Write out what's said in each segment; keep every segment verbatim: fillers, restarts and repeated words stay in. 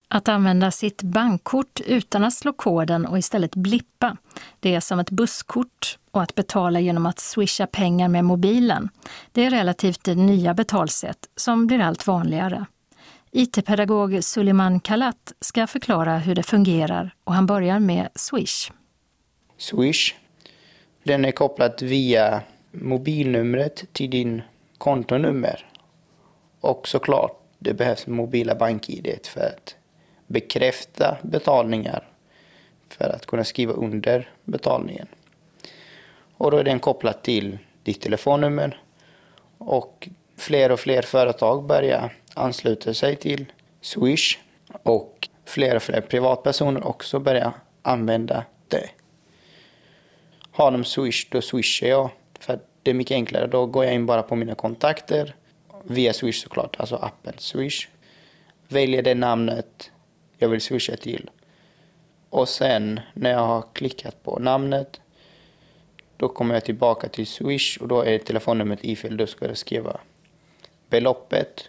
Att använda sitt bankkort utan att slå koden och istället blippa, det är som ett busskort, och att betala genom att swisha pengar med mobilen. Det är relativt nya betalsätt som blir allt vanligare. I T-pedagog Suleiman Kalat ska förklara hur det fungerar, och han börjar med Swish. Swish, den är kopplad via mobilnumret till din kontonummer. Och såklart, det behövs mobila bank-I D för att bekräfta betalningar, för att kunna skriva under betalningen. Och då är den kopplad till ditt telefonnummer, och fler och fler företag börjar ansluta sig till Swish, och fler och fler privatpersoner också börjar använda det. Har de Swish, då swishar jag, för att det är mycket enklare. Då går jag in bara på mina kontakter via Swish såklart, alltså appen Swish. Väljer det namnet jag vill swisha till. Och sen när jag har klickat på namnet, då kommer jag tillbaka till Swish, och då är telefonnumret ifyllt. Då ska jag skriva beloppet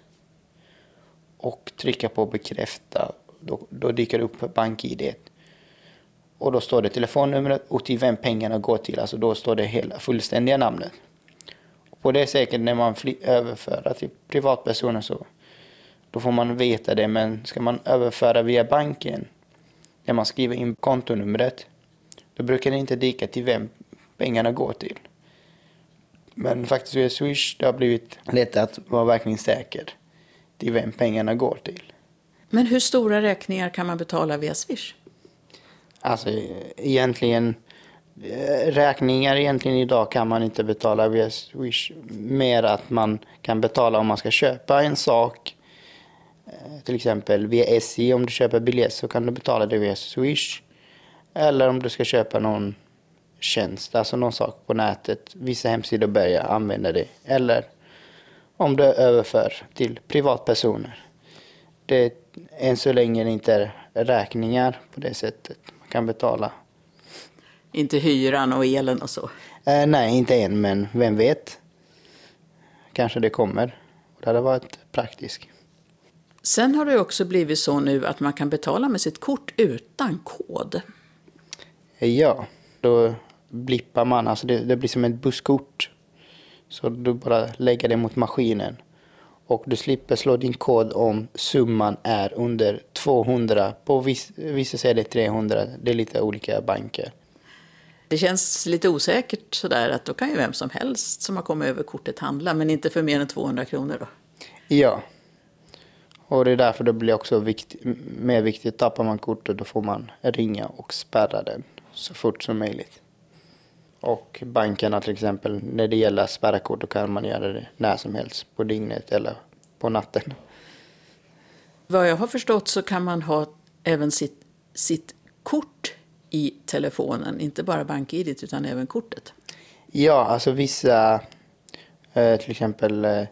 och trycka på bekräfta. Då, då dyker det upp bank-I D. Och då står det telefonnumret och till vem pengarna går till. Alltså då står det hela fullständiga namnet. Och på det säkert när man fly- överför till privatpersoner, så då får man veta det. Men ska man överföra via banken, när man skriver in kontonumret, då brukar det inte dyka till vem pengarna går till. Men faktiskt via Swish, det har blivit lätt att vara verkligen säker till vem pengarna går till. Men hur stora räkningar kan man betala via Swish? Alltså egentligen, räkningar egentligen idag kan man inte betala via Swish. Mer att man kan betala om man ska köpa en sak. Till exempel via S J, om du köper biljett så kan du betala det via Swish. Eller om du ska köpa någon tjänst, alltså någon sak på nätet. Vissa hemsidor börjar använda det. Eller om du överför till privatpersoner. Det är än så länge inte räkningar på det sättet man kan betala. Inte hyran och elen och så? Eh, nej, inte än, men vem vet. Kanske det kommer. Det hade varit praktiskt. Sen har det också blivit så nu att man kan betala med sitt kort utan kod. Ja, då blippar man. Alltså det, det blir som ett busskort. Så du bara lägger det mot maskinen. Och du slipper slå din kod om summan är under tvåhundra. På viss, vissa säger det trehundra. Det är lite olika banker. Det känns lite osäkert sådär att då kan ju vem som helst som har kommit över kortet handla. Men inte för mer än tvåhundra kronor då? Ja. Och det är därför det blir också vikt, mer viktigt. Tappar man kortet, då får man ringa och spärra den så fort som möjligt. Och bankerna till exempel, när det gäller spärrkort, då kan man göra det när som helst. På dygnet eller på natten. Vad jag har förstått så kan man ha även sitt, sitt kort i telefonen. Inte bara bank-I D utan även kortet. Ja, alltså vissa, eh, till exempel eh,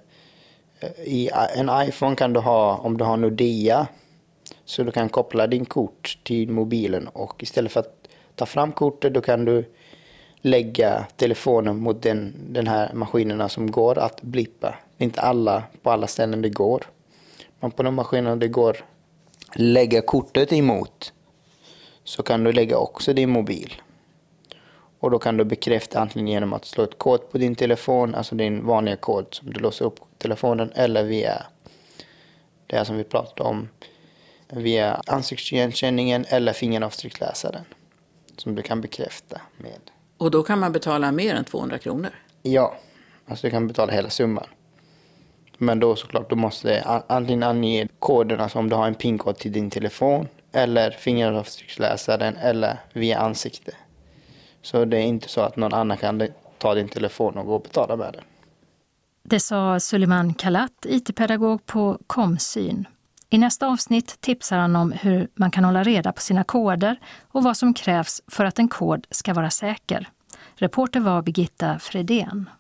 i en iPhone kan du ha, om du har Nordea, så du kan koppla din kort till mobilen. Och istället för att ta fram kortet, då kan du lägga telefonen mot den, den här maskinerna som går att blippa. Inte alla på alla ställen det går. Men på de maskinerna det går lägga kortet emot, så kan du lägga också din mobil. Och då kan du bekräfta antingen genom att slå ett kod på din telefon, alltså din vanliga kod som du låser upp telefonen, eller via det här som vi pratade om, via ansiktsigenkänningen eller fingeravtrycksläsaren som du kan bekräfta med. Och då kan man betala mer än tvåhundra kronor? Ja, alltså du kan betala hela summan. Men då såklart, du måste antingen ange koden, alltså om du har en PIN-kod till din telefon, eller fingeravtrycksläsaren, eller via ansikte. Så det är inte så att någon annan kan ta din telefon och gå och betala med den. Det sa Suleiman Kalat, I T-pedagog på Komsyn. I nästa avsnitt tipsar han om hur man kan hålla reda på sina koder och vad som krävs för att en kod ska vara säker. Reporter var Birgitta Fredén.